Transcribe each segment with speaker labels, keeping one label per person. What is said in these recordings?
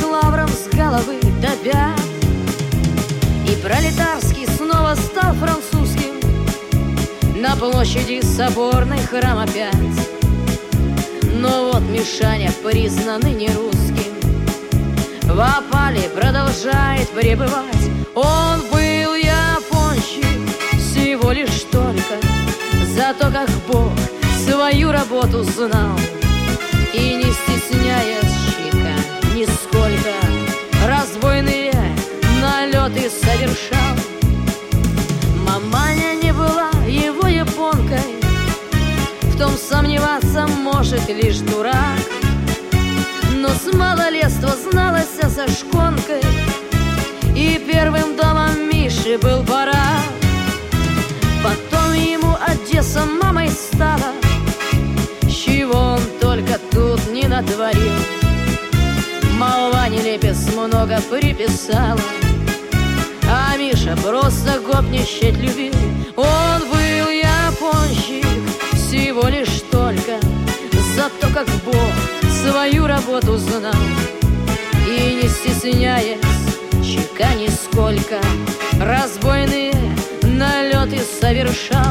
Speaker 1: лавром с головы до пят. И пролетарский снова стал французским, на площади соборной храм опять. Но вот Мишаня признан не русским, в опале продолжает пребывать. Он был японщик всего лишь только, зато как Бог свою работу знал. И не стесняясь щека нисколько, разбойные налеты совершал. Маманя не была его японкой, в том сомневаться может лишь дурак. Но с малолетства зналась со шконкой, и первым домом Миши был барак. Потом ему Одесса мамой стала, чего он только тут не натворил. Молва нелепец много приписала, а Миша просто гопничать любил. Он был японщик всего лишь только, зато как Бог свою работу знал. И не стесняясь чека нисколько, разбойные налеты совершал.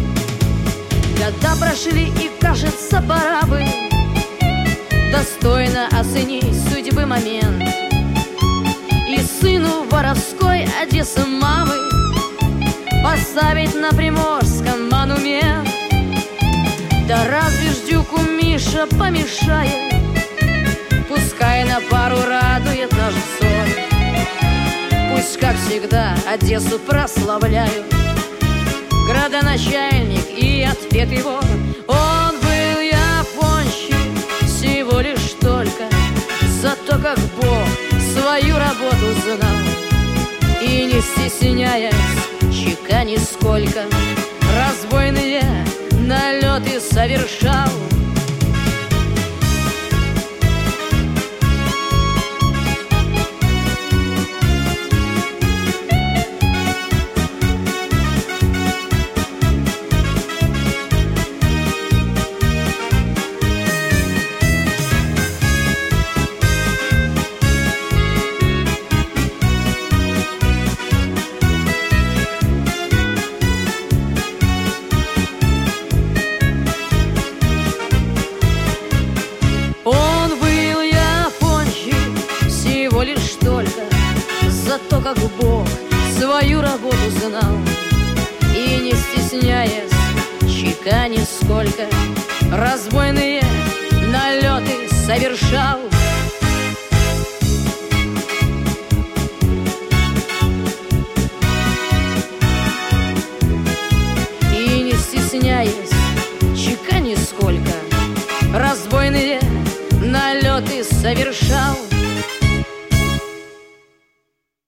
Speaker 1: Года прошли, и кажется, пора бы достойно оценить судьбы момент и сыну воровской Одессы мамы поставить на Приморском монумент. Да разве ж дюку Миша помешает, пускай на пару радует наш взор. Пусть, как всегда, Одессу прославляют градоначальник и отпетый вор. Он был японщик всего лишь только, зато как Бог свою работу знал. И не стесняясь чека нисколько, разбойные налеты совершал. Зато как Бог свою работу знал. И не стесняясь чека нисколько, разбойные налеты совершал. И не стесняясь чека нисколько, разбойные налеты совершал.